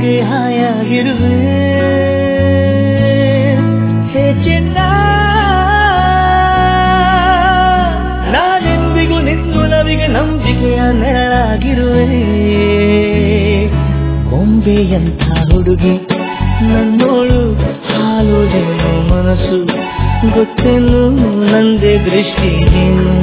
ಒಳಗೆ ಹಾಯಾಗಿರುವೆ ಹೇ ಚೆನ್ನ ನಾನೆಂದಿಗೂ ನಿನ್ನೊಲವಿಗೆ ನಂಬಿಕೆಯ ನೆರಳಾಗಿರುವೆ ಗೊಂಬೆಯಂಥ ಹುಡುಗಿ ನನ್ನೋಳು ಹಾಲು ಜೇನು ಮನಸ್ಸು ಗೊತ್ತೇನು ನಂದೇ ದೃಷ್ಟಿ ಏನು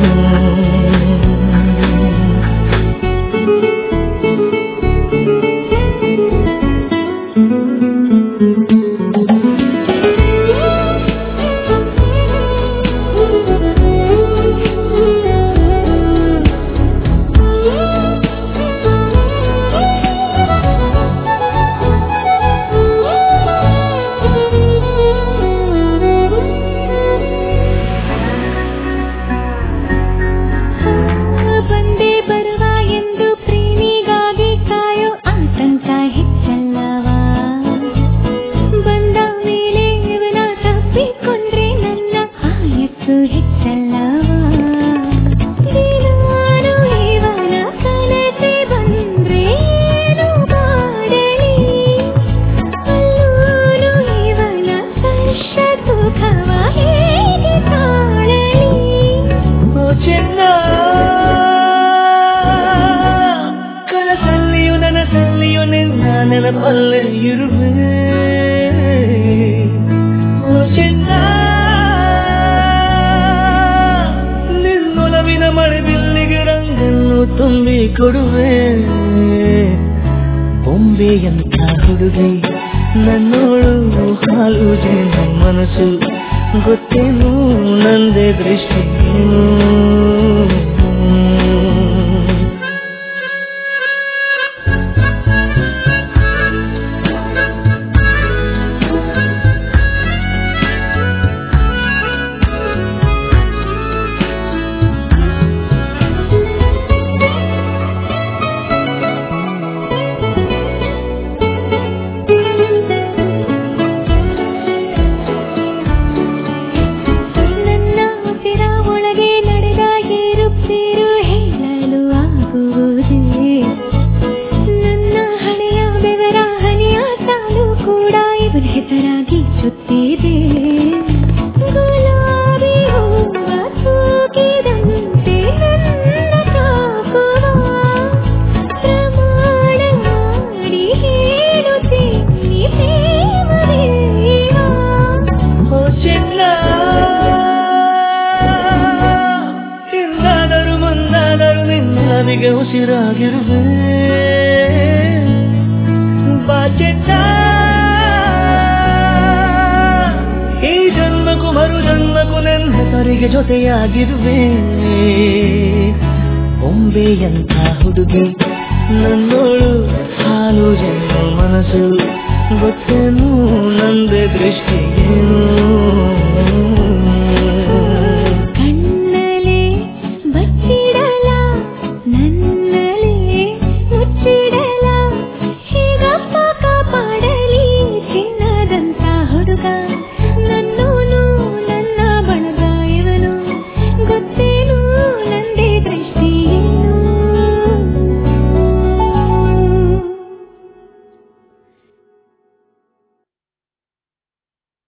ಕನಸಲ್ಲಿಯೂ ನನಸಲ್ಲಿಯೂ ನಿನ್ನ ನೆನಪಲ್ಲೇ ಇರುವೆ ಚೆನ್ನ ನಿನ್ನೊಲವಿನ ಮಳೆ ಬಿಲ್ಲಿಗೆ ರಂಗನ್ನು ತುಂಬಿ ಕೊಡುವೆ ಬೊಂಬೆಯಂಥ ಹುಡುಗಿ ನನ್ನೋಳು ಹಾಲು ಜೇನು ಮನಸ್ಸು ಗೊತ್ತೇನು ನಂದೇ ದೃಷ್ಟಿ ಹೆಸರಾಗಿ ಸುತ್ತಿದೆ ಗುಲಾಬಿ ಹೂವ ತೂಗಿದಂತೆ ನನ್ನ ತಾಕುವ ಪ್ರಮಾಣ ಮಾಡಿ ಹೇಳುತ್ತೀನಿ ಪ್ರೇಮದೇವ ಓ ಚೆನ್ನ ಹಿಂದಾದರೂ ಮುಂದಾದರೂ ನಿನ್ನವಿಗೆ ಉಸಿರಾಗಿರುವೆ ಬಾ ಚೆನ್ನ ಮರು ಜನ್ಮಕ್ಕೂ ನನ್ನ ಹೆಸರಿಗೆ ಜೊತೆಯಾಗಿರುವೆ ಬೊಂಬೆಯಂಥ ಹುಡುಗಿ ನನ್ನೋಳು ಹಾಲು ಜೇನು ಮನಸ್ಸು ಗೊತ್ತೇನು ನಂದೇ ದೃಷ್ಟಿ ಏನು